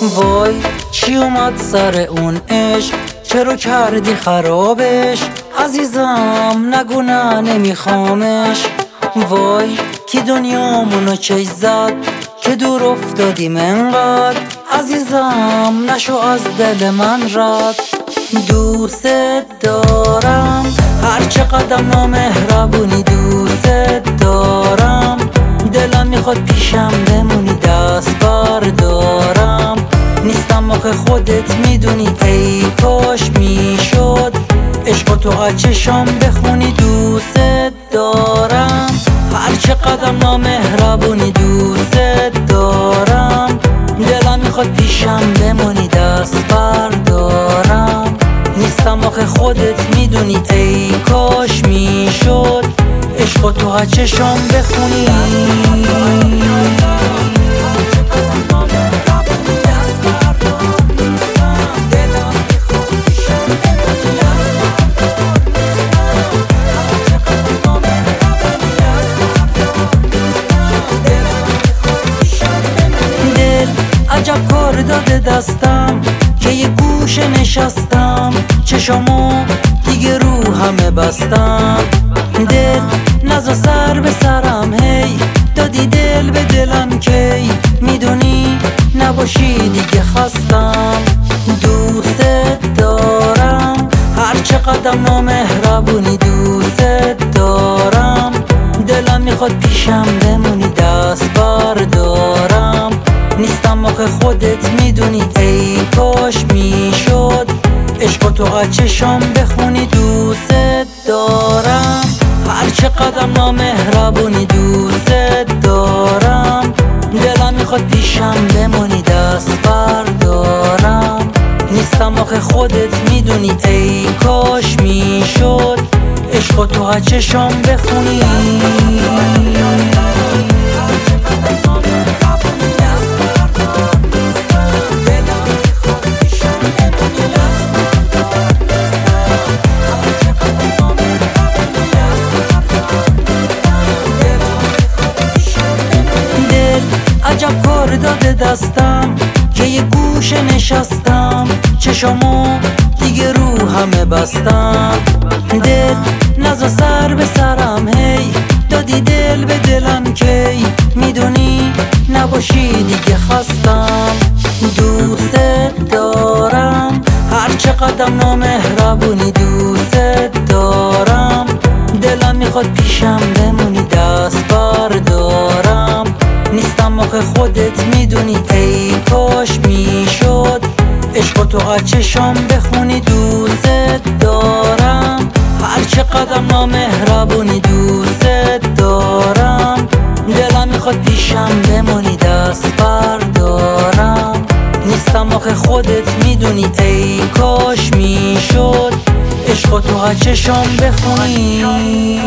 وای چی اومد سر اون عشق، چرا کردی خرابش؟ عزیزم نگو نه نمیخوامش. وای کی دنیامونو چش زد که دور افتادیم انقدر، عزیزم نشو از دل من رد. دوست دارم هر چقدر نامهربونی، دوست دارم دلم میخواد پیشم بمونی، دست بردارم نیستم آخه خودت میدونی. ای کاش میشد عشق تو از چشام بخونی. دوست دارم هر چقدر نامهربونی، دوست دارم دلم میخواد پیشم بمونی، دست بردارم نیستم آخه خودت میدونی. ای کاش میشد عشق تو از چشام بخونی. عجب کار داده دستم که یه گوشه نشستم، چشامو دیگه رو همه بستم. دل نزا سر به سرم، هی دادی دل به دلم کی میدونی نباشی دیگه خستم. دوست دارم هر چقدر نامهربونی، دوست دارم دلم میخواد پیشم بمونی، دست بردارم نیستم آخه خودت میدونی. ای کاش میشد عشق تو از چشام بخونی. دوست دارم هر چقدر نامهربونی، دوست دارم دلم میخواد پیشم بمونی، دست بردارم نیستم آخه خودت میدونی. ای کاش میشد عشق تو از چشام بخونی. عجب کار داده دستم که یه گوشه نشستم، چشامو دیگه رو همه بستم. دل نزا سر به سرم، هی دادی دل به دلم کی میدونی نباشی دیگه خستم. دوست دارم هر چقدر نامهربونی، دوست دارم دلم میخواد پیشم بمونی، دست بردارم نیستم آخه خودت میدونی. ای کاش میشد عشق تو از چشام بخونی. دوست دارم هر چقدر نامهربونی، دوست دارم دلم میخواد پیشم بمونی، دست بردارم نیستم آخه خودت میدونی. ای کاش میشد عشق تو از چشام بخونی.